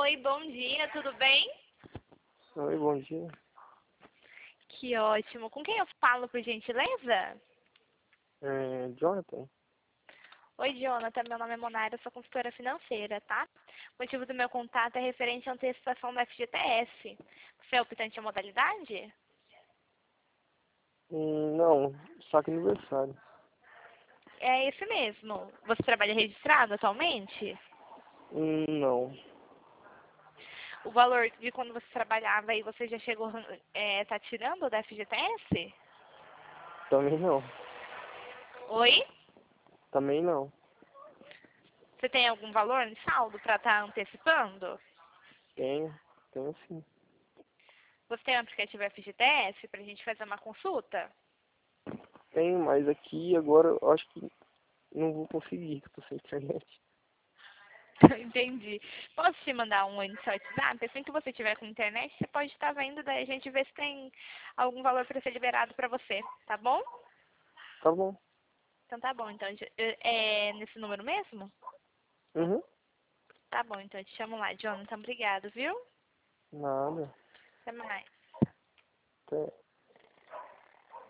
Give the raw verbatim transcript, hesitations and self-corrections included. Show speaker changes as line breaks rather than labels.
Oi, bom dia, tudo bem?
Oi, bom dia.
Que ótimo. Com quem eu falo, por gentileza?
É, Jonathan?
Oi, Jonathan, meu nome é Monara, eu sou consultora financeira, tá? O motivo do meu contato é referente à antecipação da F G T S. Você é optante à modalidade?
Hum, não, saque aniversário.
É esse mesmo. Você trabalha registrado atualmente?
Hum, não,
O valor de quando você trabalhava aí, você já chegou, é, tá tirando da F G T S?
também não.
Oi?
Também não.
Você tem algum valor em saldo para estar antecipando?
Tenho, tenho sim.
Você tem um aplicativo F G T S para a gente fazer uma consulta?
Tenho, mas aqui agora eu acho que não vou conseguir, que eu tô sem internet.
Entendi. Posso te mandar um no seu WhatsApp? Assim que você tiver com internet, você pode estar vendo, daí a gente vê se tem algum valor para ser liberado para você, tá bom?
Tá bom.
Então tá bom. Então, é nesse número mesmo?
Uhum.
Tá bom, então eu te chamo lá, Jonathan. Obrigado, viu?
Nada.
Até mais.
Até.